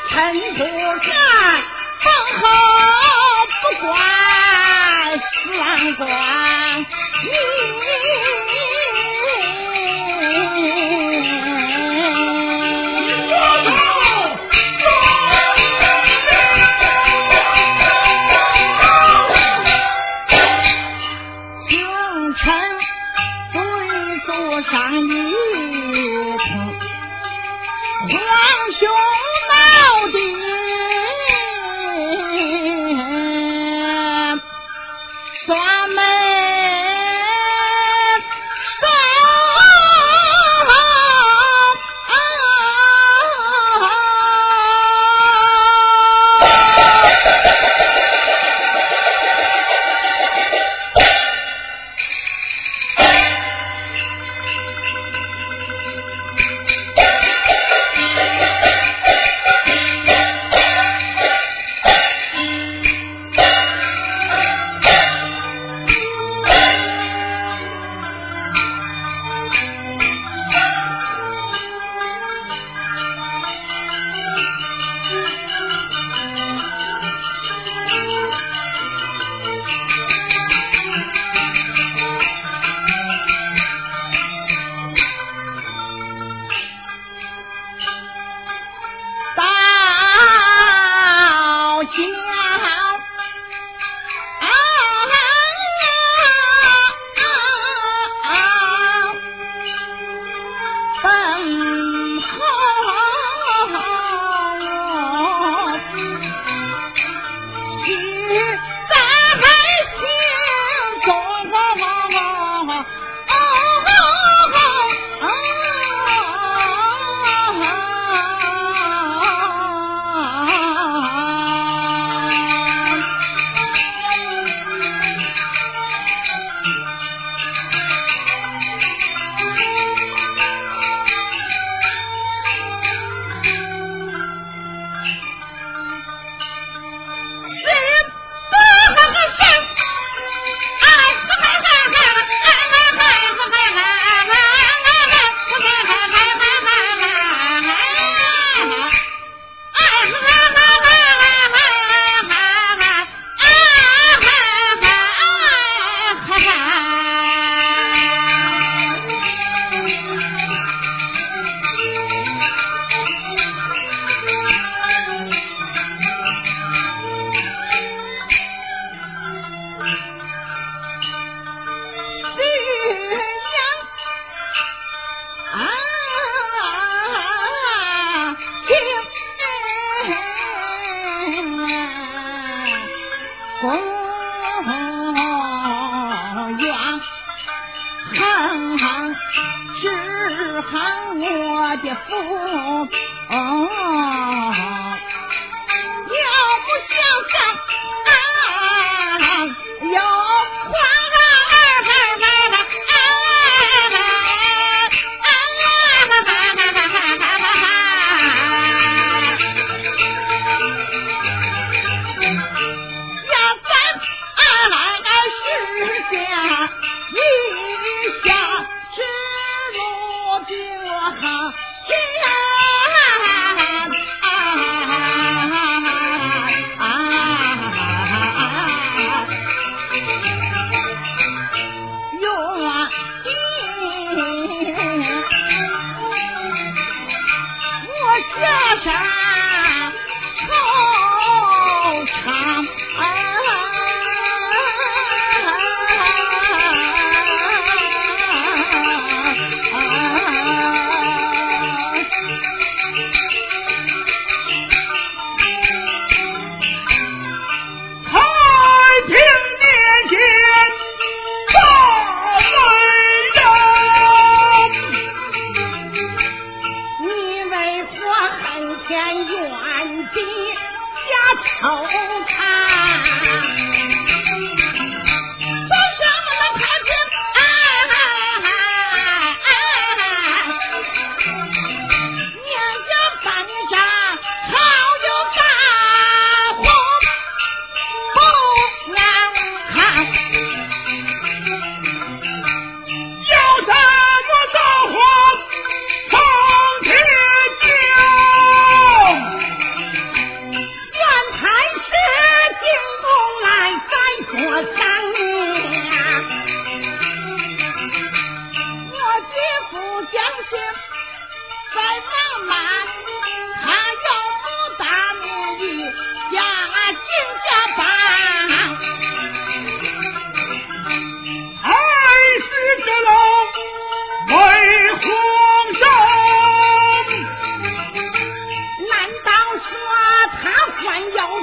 臣不敢封侯不管死亡官，清晨对坐上一通，皇兄闹的双门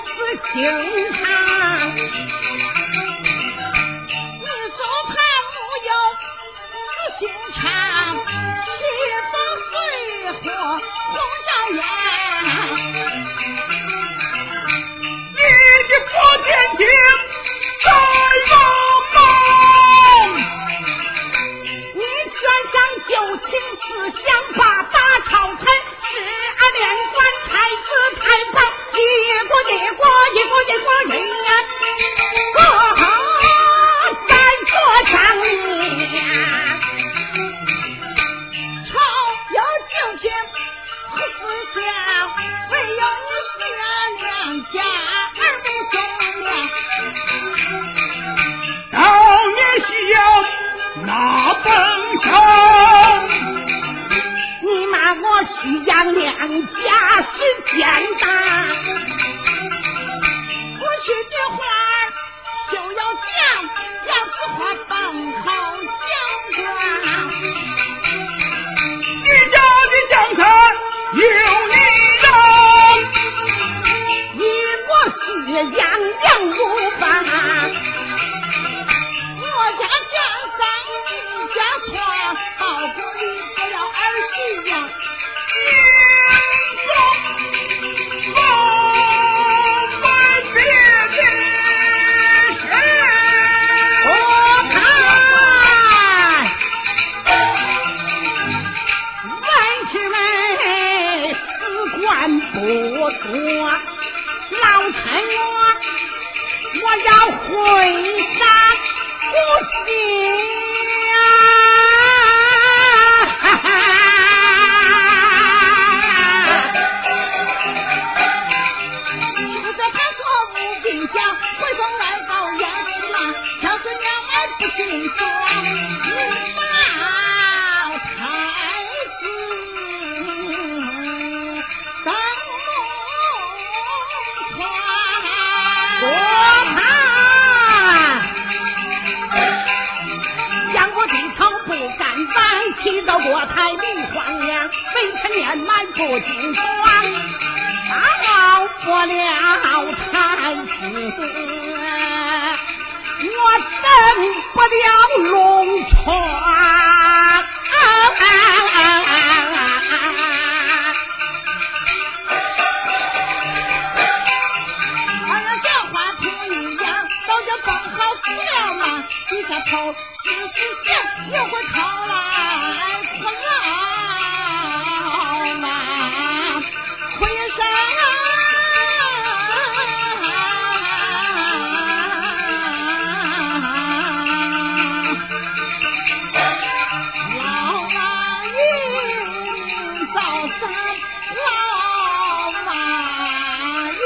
此情长。你说他木有此心肠，西风水火红着眼。 你的佛天庭在梦梦， 你悬赏旧情思想把大朝臣是连官太子太保一国一国一国一国一年在做上面朝有敬情和思想，唯有你贤良家儿不忠良。 到年孝那本上， 你骂我虚养两家是奸大，过去的话就要讲，要实话放好讲话。 你家的江山有你让， 以我是养养无法，我家江山一家错，报国里不了儿媳呀。不多，老臣我要回山不行就在他说无病讲，回头来报燕子郎，小孙娘儿不信说老太子提到国台绿黄梁，微臣年迈不经霜，熬过了太子，我登不了龙床。这话听一样，早就放好死了嘛，低下头死又会考来困扰嘛，浑身老马一早上老马一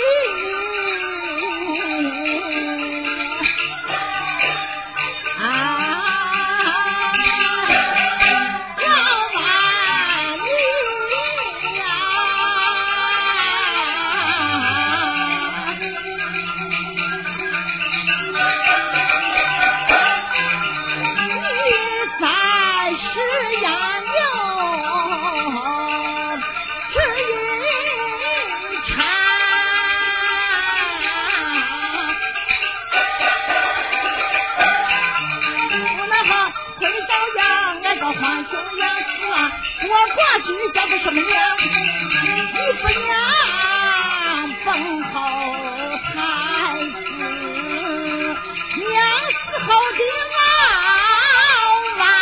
我挂句叫做什么娘？你不娘封后太子，娘死后的老娃。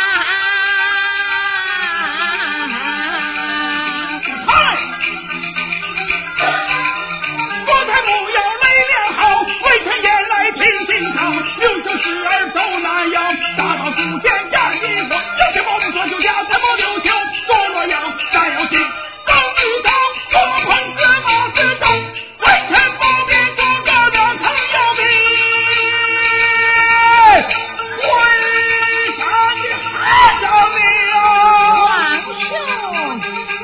嗨！国台不要雷脸好，微臣言来听心肠，刘秀时儿走南阳，大到祖先战一伙，有些毛病说就家，才不刘秀做洛阳，但要信高遇上多碰司马之中，微臣不必做个的疼要命，为啥你还着命皇兄，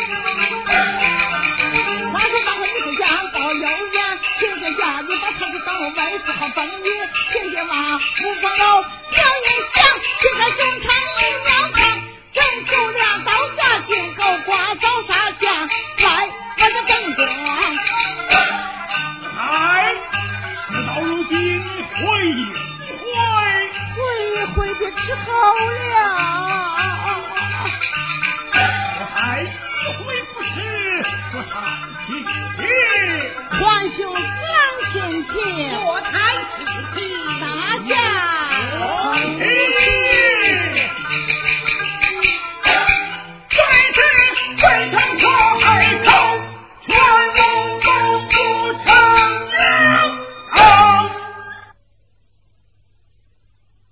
话说当回你家到有言，听见家里把太子当了外子好风雨，听见嘛不放楼表演响，听见中场一秒堂，正走两道下进狗挂走下墙，来我的灯光。 说唱起， 皇兄讲亲情， 我谈